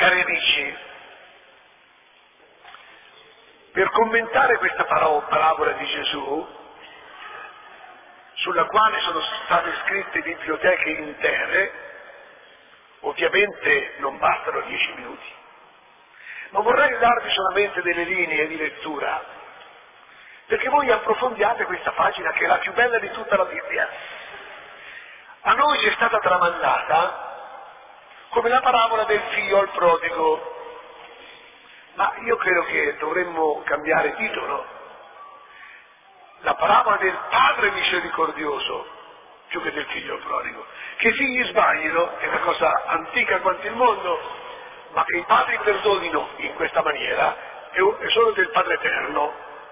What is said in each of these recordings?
Cari amici, per commentare questa parabola di Gesù, sulla quale sono state scritte biblioteche intere, ovviamente non bastano 10 minuti, ma vorrei darvi solamente delle linee di lettura, perché voi approfondiate questa pagina che è la più bella di tutta la Bibbia. A noi ci è stata tramandata come la parabola del figlio al prodigo, ma io credo che dovremmo cambiare titolo. La parabola del padre misericordioso, più che del figlio al prodigo. Che i figli sbaglino è una cosa antica quanto il mondo, ma che i padri perdonino in questa maniera è solo del Padre Eterno.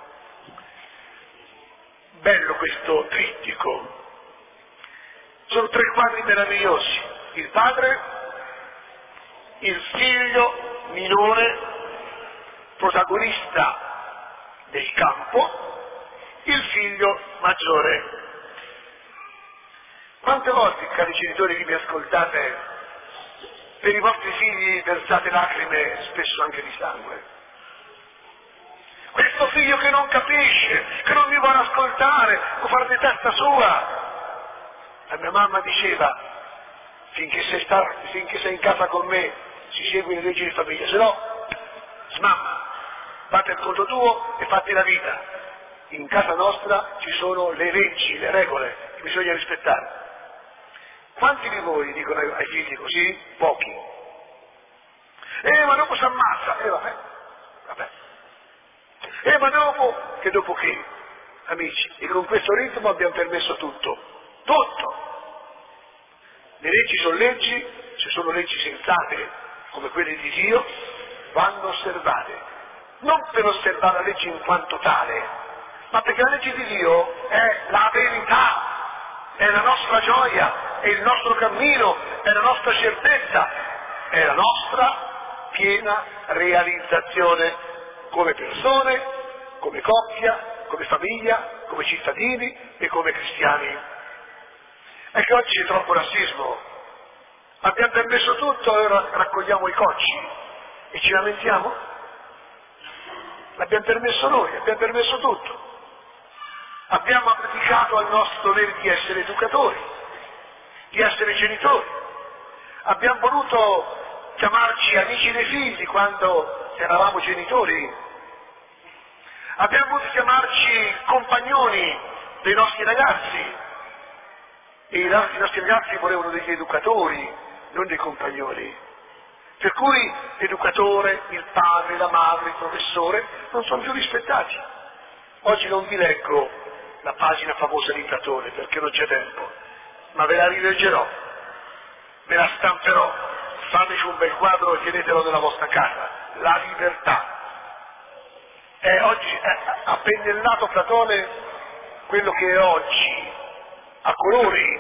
Bello questo trittico. Sono 3 quadri meravigliosi: il padre, il figlio minore, protagonista del campo, il figlio maggiore. Quante volte, cari genitori che mi ascoltate, per i vostri figli versate lacrime, spesso anche di sangue? Questo figlio che non capisce, che non mi vuole ascoltare, può fare di testa sua. La mia mamma diceva: finché sei in casa con me si seguono le leggi di famiglia, se no smamma, fate il conto tuo e fatti la vita. In casa nostra ci sono le leggi, le regole che bisogna rispettare. Quanti di voi dicono ai figli così? Pochi. Ma dopo si ammazza. Vabbè. Ma dopo che? Amici, e con questo ritmo abbiamo permesso tutto. Le leggi sono leggi, se sono leggi sensate come quelle di Dio, vanno osservate. Non per osservare la legge in quanto tale, ma perché la legge di Dio è la verità, è la nostra gioia, è il nostro cammino, è la nostra certezza, è la nostra piena realizzazione come persone, come coppia, come famiglia, come cittadini e come cristiani. È che oggi c'è troppo razzismo. Abbiamo permesso tutto e ora raccogliamo i cocci e ci lamentiamo? L'abbiamo permesso noi, abbiamo permesso tutto. Abbiamo abdicato al nostro dovere di essere educatori, di essere genitori. Abbiamo voluto chiamarci amici dei figli quando eravamo genitori. Abbiamo voluto chiamarci compagnoni dei nostri ragazzi. E i nostri ragazzi volevano degli educatori, non dei compagnoni. Per cui l'educatore, il padre, la madre, il professore non sono più rispettati. Oggi non vi leggo la pagina famosa di Platone perché non c'è tempo, ma ve la rileggerò, ve la stamperò, fateci un bel quadro e tenetelo nella vostra casa. La libertà. Oggi ha pennellato Platone quello che è oggi, a colori,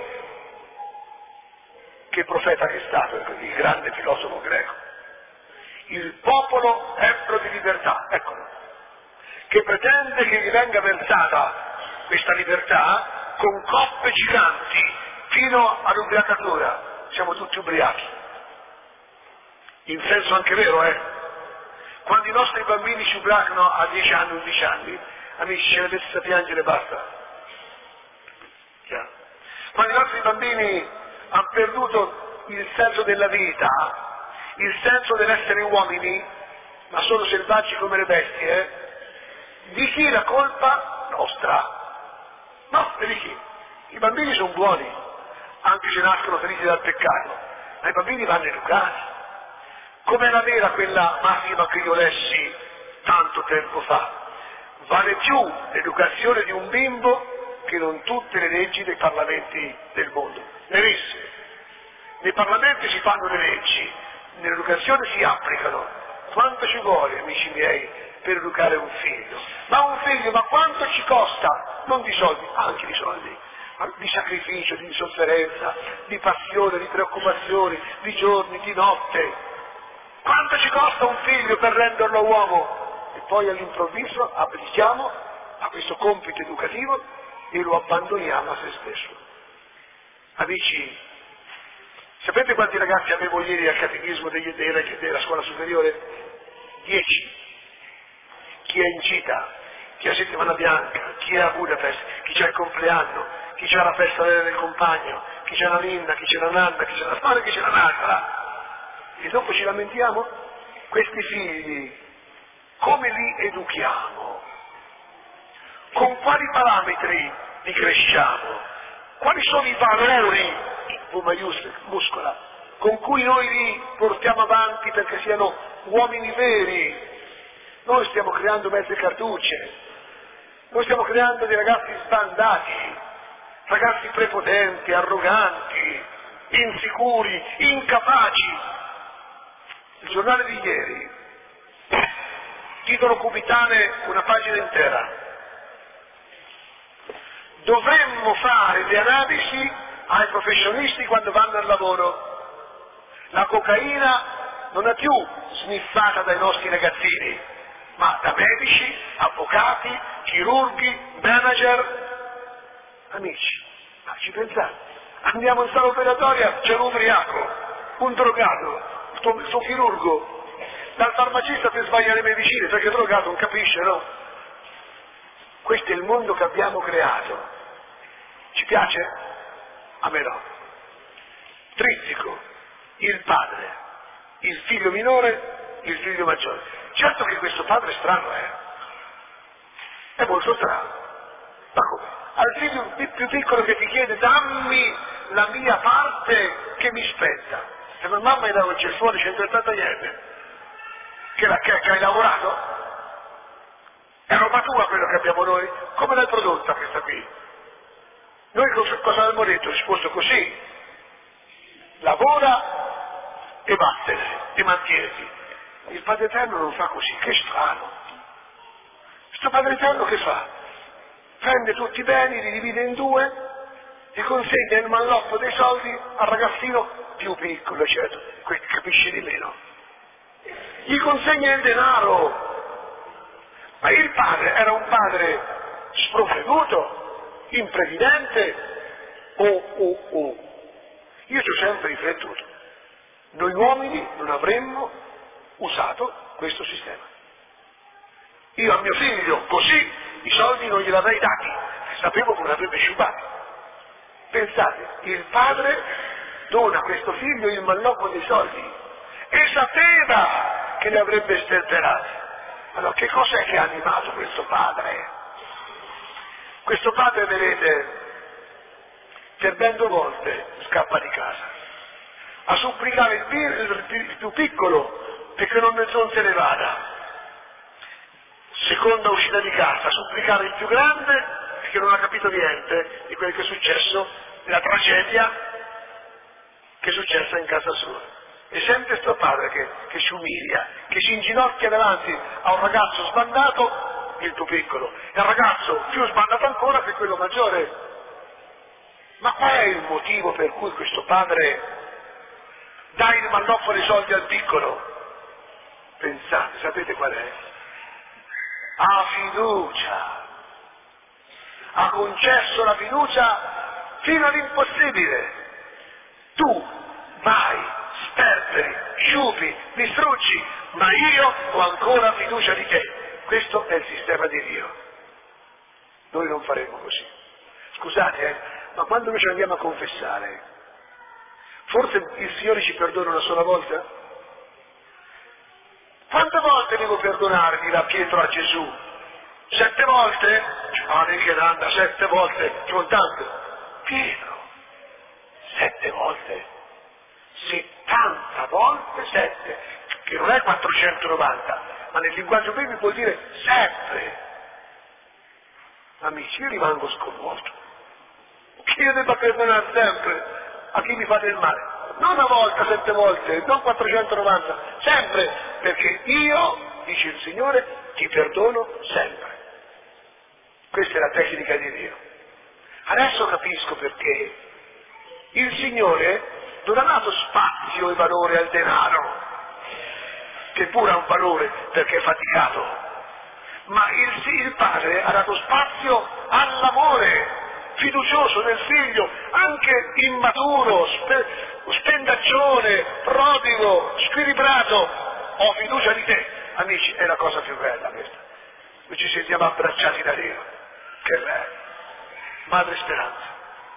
che profeta che è stato, il grande filosofo greco. Il popolo ebbro di libertà, eccolo, che pretende che gli venga versata questa libertà con coppe giganti fino all'ubriacatura. Siamo tutti ubriachi. In senso anche vero, Quando i nostri bambini si ubriacano a 10 anni, 11 anni, amici, ce ne mettete a piangere, basta. Chiaro? Quando i nostri bambini hanno perduto il senso della vita, il senso dell'essere uomini, ma sono selvaggi come le bestie, di chi la colpa? Nostra. No, e di chi? I bambini sono buoni, anche se nascono feriti dal peccato, ma i bambini vanno educati. Com'era vera quella massima che io lessi tanto tempo fa? Vale più l'educazione di un bimbo che non tutte le leggi dei parlamenti del mondo. Verissimo. Nei parlamenti si fanno le leggi, nell'educazione si applicano. Quanto ci vuole, amici miei, per educare un figlio? Ma quanto ci costa? Non di soldi, anche di soldi, ma di sacrificio, di sofferenza, di passione, di preoccupazioni, di giorni, di notte. Quanto ci costa un figlio per renderlo uomo? E poi all'improvviso abdichiamo a questo compito educativo e lo abbandoniamo a se stesso. Amici, Sapete quanti ragazzi avevo ieri al catechismo della scuola superiore? 10. Chi è in gita, chi ha settimana bianca, chi è a Budapest, chi c'ha il compleanno, chi c'ha la festa del compagno, chi c'ha la ninna, chi c'è la nanna, chi c'è la storia, chi c'è la nana. E dopo ci lamentiamo? Questi figli, come li educhiamo? Con quali parametri li cresciamo? Quali sono i valori, V maiuscola, con cui noi li portiamo avanti perché siano uomini veri? Noi stiamo creando mezze cartucce, noi stiamo creando dei ragazzi sbandati, ragazzi prepotenti, arroganti, insicuri, incapaci. Il giornale di ieri, titolo cubitale, una pagina intera. Dovremmo fare le analisi ai professionisti quando vanno al lavoro. La cocaina non è più sniffata dai nostri ragazzini, ma da medici, avvocati, chirurghi, manager. Amici, ma ci pensate? Andiamo in sala operatoria, c'è un ubriaco, un drogato, il suo chirurgo, dal farmacista per sbagliare le medicine, perché drogato non capisce, no? Questo è il mondo che abbiamo creato. Ci piace? A me no. Trizzico, il padre, il figlio minore, il figlio maggiore. Certo che questo padre è strano, è molto strano. Ma come? Al figlio più piccolo che ti chiede dammi la mia parte che mi spetta. E la mamma gli dava il ceffone 180 yen. Che hai lavorato? È roba tua quello che abbiamo noi? Come l'hai prodotta questa qui? Noi cosa abbiamo detto? Risposto così: lavora e vattene e mantieniti. Il Padre Eterno non fa così, che strano. Questo Padre Eterno che fa? Prende tutti i beni, li divide in due, gli consegna il malloppo dei soldi al ragazzino più piccolo, certo, questo capisce di meno. Gli consegna il denaro. Ma il padre era un padre sprovveduto, imprevidente, Io ci ho sempre riflettuto. Noi uomini non avremmo usato questo sistema. Io a mio figlio così i soldi non gliel'avrei dati, sapevo come l'avrebbe sciupati. Pensate, il padre dona a questo figlio il malloppo dei soldi e sapeva che li avrebbe sperperati. Allora che cos'è che ha animato questo padre? Questo padre, vedete, per ben 2 volte scappa di casa a supplicare il più piccolo perché non se ne vada. Seconda uscita di casa, a supplicare il più grande perché non ha capito niente di quello che è successo, della tragedia che è successa in casa sua. E sempre sto padre che si umilia, che si inginocchia davanti a un ragazzo sbandato, il più piccolo, e al ragazzo più sbandato ancora che quello maggiore. Ma qual è il motivo per cui questo padre dà il malloppo dei soldi al piccolo? Pensate, sapete qual è? Ha fiducia. Ha concesso la fiducia fino all'impossibile. Tu vai, sperperi, sciupi, distruggi, ma io ho ancora fiducia di te. Questo è il sistema di Dio. Noi non faremo così. Scusate, ma quando noi ci andiamo a confessare, forse il Signore ci perdona una sola volta? Quante volte devo perdonare, dirà Pietro a Gesù? 7 volte? Neanche Nanda, 7 volte, sono tante. Pietro, 7 volte? 70 volte 7, che non è 490, ma nel linguaggio biblico vuol dire sempre. Amici, io rimango sconvolto. Che io debba perdonare sempre a chi mi fa del male. Non una volta, 7 volte, non 490, sempre, perché io, dice il Signore, ti perdono sempre. Questa è la tecnica di Dio. Adesso capisco perché il Signore non ha dato spazio e valore al denaro, che pure ha un valore perché è faticato, ma il Padre ha dato spazio all'amore. fiducioso nel figlio, anche immaturo, spendaccione, prodigo, squilibrato, ho fiducia di te. Amici, è la cosa più bella questa. Noi ci sentiamo abbracciati da Dio. Che bello. Madre Speranza.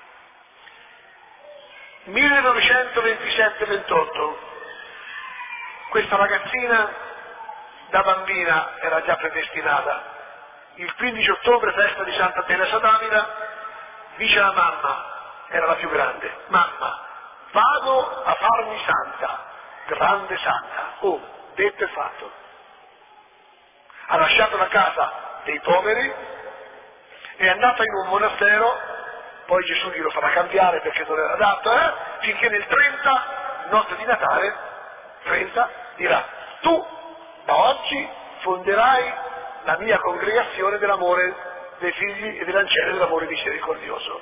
1927-28, questa ragazzina da bambina era già predestinata. Il 15 ottobre, festa di Santa Teresa d'Avila, dice la mamma, era la più grande: mamma, vado a farmi santa, grande santa. Oh, detto e fatto. Ha lasciato la casa dei poveri, è andata in un monastero, poi Gesù glielo farà cambiare perché non era adatto, finché nel 30, notte di Natale, 30, dirà: tu da oggi fonderai la mia congregazione dell'amore dei figli e dell'ancelle dell'amore misericordioso.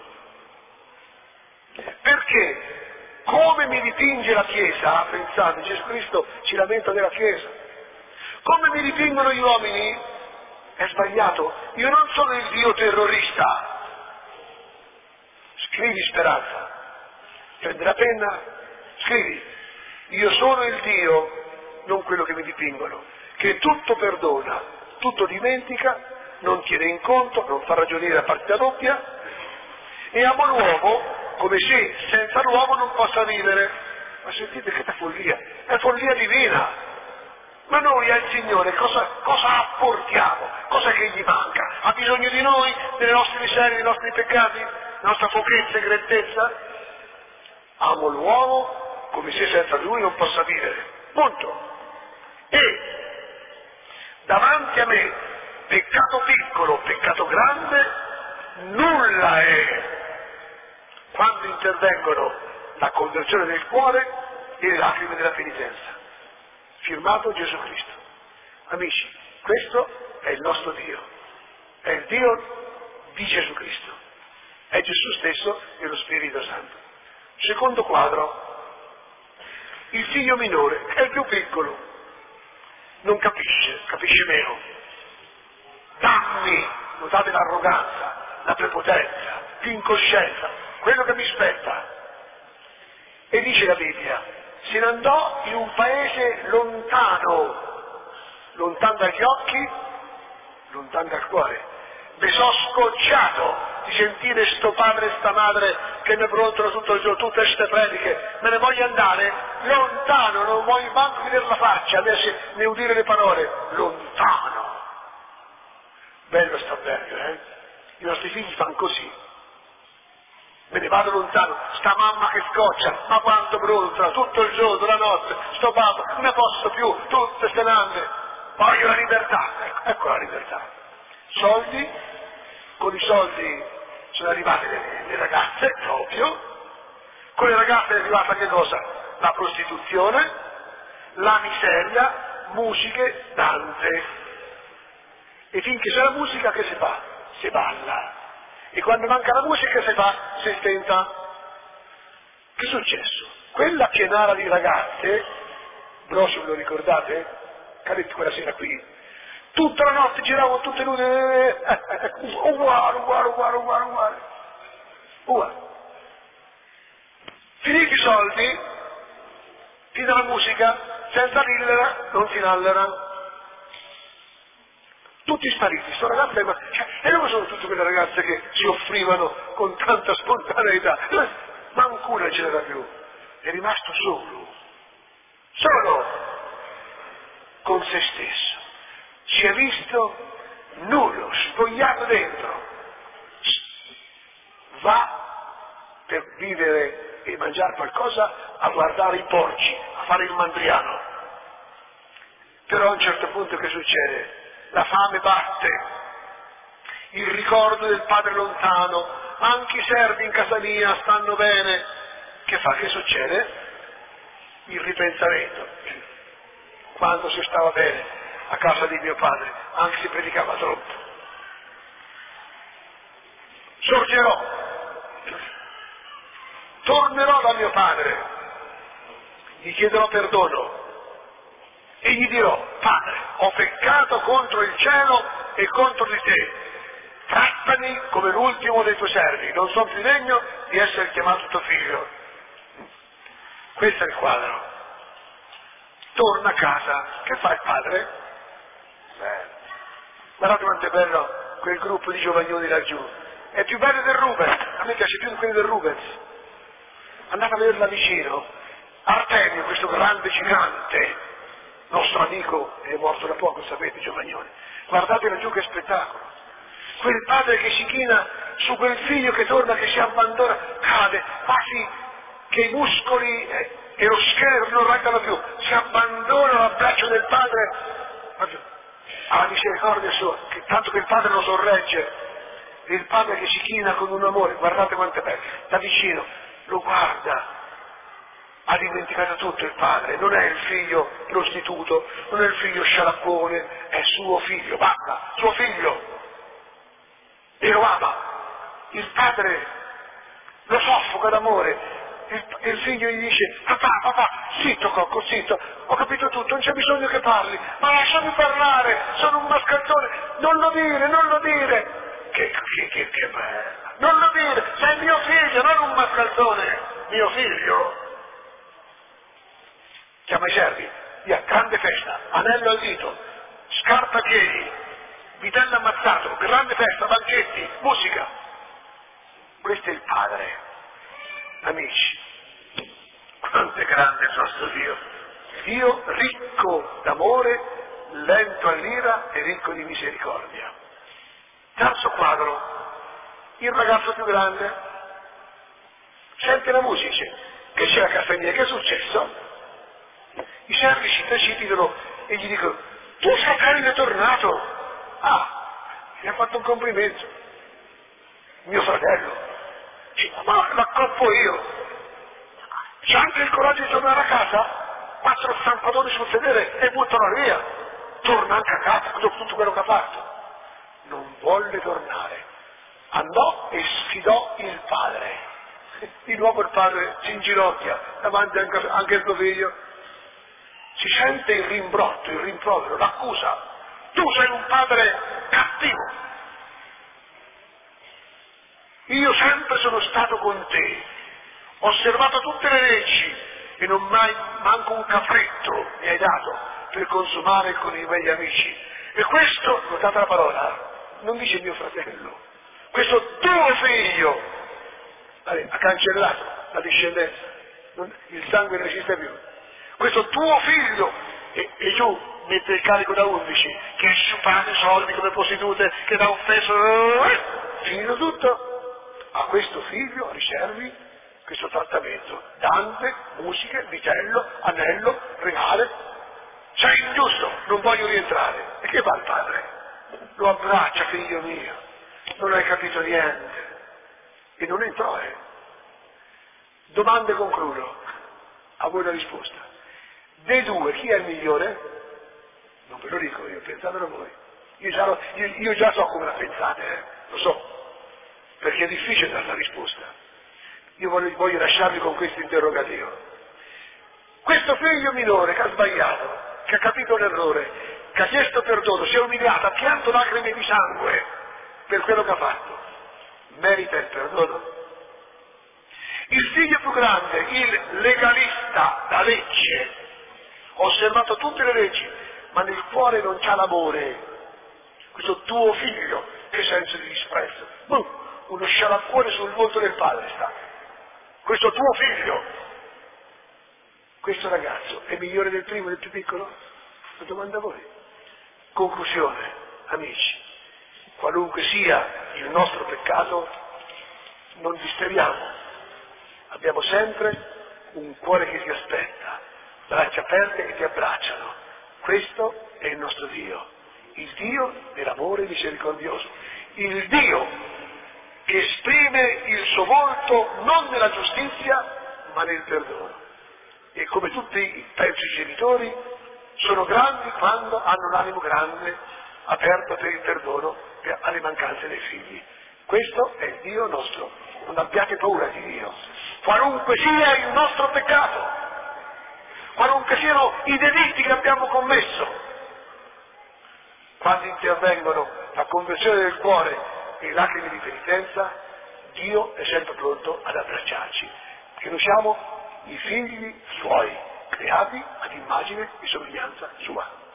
Perché come mi dipinge la Chiesa, pensate, Gesù Cristo ci lamenta della Chiesa, come mi dipingono gli uomini è sbagliato. Io non sono il Dio terrorista. Scrivi, Speranza, prendi la penna, scrivi: io sono il Dio, non quello che mi dipingono, che tutto perdona, tutto dimentica, non tiene in conto, non fa ragioniere a partita doppia, e amo l'uomo come se senza l'uomo non possa vivere. Ma sentite che follia, è follia divina. Ma noi al Signore cosa apportiamo? Cosa che gli manca? Ha bisogno di noi, delle nostre miserie, dei nostri peccati, della nostra pochezza e grettezza? Amo l'uomo come se senza lui non possa vivere. Punto. E davanti a me, peccato piccolo, peccato grande, nulla è. Quando intervengono la conversione del cuore e le lacrime della penitenza. Firmato Gesù Cristo. Amici, questo è il nostro Dio, è il Dio di Gesù Cristo, è Gesù stesso e lo Spirito Santo. Secondo quadro, il figlio minore è il più piccolo, non capisce, capisce meno. Dammi, notate l'arroganza, la prepotenza, l'incoscienza, quello che mi spetta. E dice la Bibbia: se ne andò in un paese lontano, lontano dagli occhi, lontano dal cuore. Mi sono scocciato di sentire sto padre e sta madre che mi brontolano tutto il giorno, tutte queste prediche. Me ne voglio andare lontano, non voglio manco vedere la faccia, né udire le parole. Lontano. Bello sta bello, I nostri figli fanno così. Me ne vado lontano, sta mamma che scoccia, ma quanto brontola, tutto il giorno, la notte, sto babbo, non ne posso più, tutte ste nande, voglio la libertà, ecco la libertà. Soldi, con i soldi sono arrivate le ragazze, proprio, con le ragazze è arrivata che cosa? La prostituzione, la miseria, musiche, danze. E finché c'è la musica che si fa? Si balla. E quando manca la musica si fa? Si stenta. Che è successo? Quella pienara di ragazze, Brosio, lo ricordate? Cadetti quella sera qui, tutta la notte giravano tutte nude, uguale. Finiti i soldi, ti dà la musica, senza lillera non si nallera. Tutti spariti, sto ragazzo, e dove sono tutte quelle ragazze che si offrivano con tanta spontaneità? Manco ce n'era più, è rimasto solo con se stesso, si è visto nullo, spogliato dentro, va per vivere e mangiare qualcosa a guardare i porci, a fare il mandriano. Però a un certo punto che succede? La fame batte, il ricordo del padre lontano, anche i servi in casa mia stanno bene. Che fa? Che succede? Il ripensamento. Quando si stava bene a casa di mio padre, anche se predicava troppo. Sorgerò, tornerò da mio padre, gli chiederò perdono e gli dirò: Padre, ho peccato contro il cielo e contro di te, trattami come l'ultimo dei tuoi servi, non sono più degno di essere chiamato tuo figlio. Questo è il quadro. Torna a casa, che fa il padre? Guardate quanto è bello quel gruppo di giovagnoni laggiù, è più bello del Rubens, a me piace più di quelli del Rubens. Andate a vederla vicino. Artemio, questo grande gigante, nostro amico, è morto da poco, sapete, Giovagnoni. Guardate laggiù che spettacolo. Quel padre che si china su quel figlio che torna, che si abbandona, cade, quasi che i muscoli e lo scheletro non reggano più, si abbandona all'abbraccio del padre, alla misericordia sua, che tanto che il padre lo sorregge. E il padre che si china con un amore, guardate quanto è bello, da vicino, lo guarda. Ha dimenticato tutto il padre, non è il figlio prostituto, non è il figlio scialacquone, è suo figlio, basta, suo figlio. E lo ama. Il padre lo soffoca d'amore. Il figlio gli dice, papà, zitto Cocco, zitto, ho capito tutto, non c'è bisogno che parli, ma lasciami parlare, sono un mascalzone, non lo dire. Che bello, non lo dire, sei mio figlio, non un mascalzone, mio figlio. Chiama i servi, via, grande festa, anello al dito, scarpa a piedi, vitello ammazzato, grande festa, banchetti, musica. Questo è il padre. Amici, quanto è grande il nostro Dio. Dio ricco d'amore, lento all'ira e ricco di misericordia. Terzo quadro, il ragazzo più grande sente la musica, che c'è la castagneria, che è successo? I servi si precipitano e gli dicono, tu fratello è tornato. Mi ha fatto un complimento. Mio fratello. Ma l'accoppo io. C'è anche il coraggio di tornare a casa? 4 zampadoni sul sedere e buttano via. Torna anche a casa dopo tutto quello che ha fatto. Non volle tornare. Andò e sfidò il padre. Di nuovo il padre si inginocchia davanti anche al suo figlio. Si sente il rimbrotto, il rimprovero, l'accusa. Tu sei un padre cattivo. Io sempre sono stato con te. Ho osservato tutte le leggi e non mai manco un capretto mi hai dato per consumare con i miei amici. E questo, notate la parola, non dice mio fratello, questo tuo figlio ha cancellato la discendenza, il sangue non esiste più. Questo tuo figlio, e giù mette il carico da 11, che sciupate soldi come prostitute, che dà un fesso, finito tutto, a questo figlio riservi questo trattamento, danze, musiche, vitello, anello, regale. Sei ingiusto, non voglio rientrare. E che fa il padre? Lo abbraccia, figlio mio, non hai capito niente. E non entrò, Domande concludo, a voi la risposta. Dei due, chi è il migliore? Non ve lo dico io, pensatelo voi. Io già so come la pensate, lo so, perché è difficile dare la risposta. Io voglio lasciarvi con questo interrogativo. Questo figlio minore che ha sbagliato, che ha capito l'errore, che ha chiesto perdono, si è umiliato, ha pianto lacrime di sangue per quello che ha fatto, merita il perdono? Il figlio più grande, il legalista da legge, ha osservato tutte le leggi, ma nel cuore non c'ha l'amore. Questo tuo figlio, che senso di disprezzo, uno scialacquone sul volto del padre sta. Questo tuo figlio, questo ragazzo, è migliore del primo, del più piccolo? Lo domando a voi. Conclusione, amici, qualunque sia il nostro peccato, non disteriamo. Abbiamo sempre un cuore che ti aspetta, braccia aperte che ti abbracciano. Questo è il nostro Dio, il Dio dell'amore misericordioso, il Dio che esprime il suo volto non nella giustizia ma nel perdono. E come tutti penso i genitori, sono grandi quando hanno l'animo grande, aperto per il perdono alle mancanze dei figli. Questo è il Dio nostro, non abbiate paura di Dio. Qualunque sia il nostro peccato, qualunque siano i delitti che abbiamo commesso, quando intervengono la conversione del cuore e lacrime di penitenza, Dio è sempre pronto ad abbracciarci, perché noi siamo i figli suoi, creati ad immagine e somiglianza sua.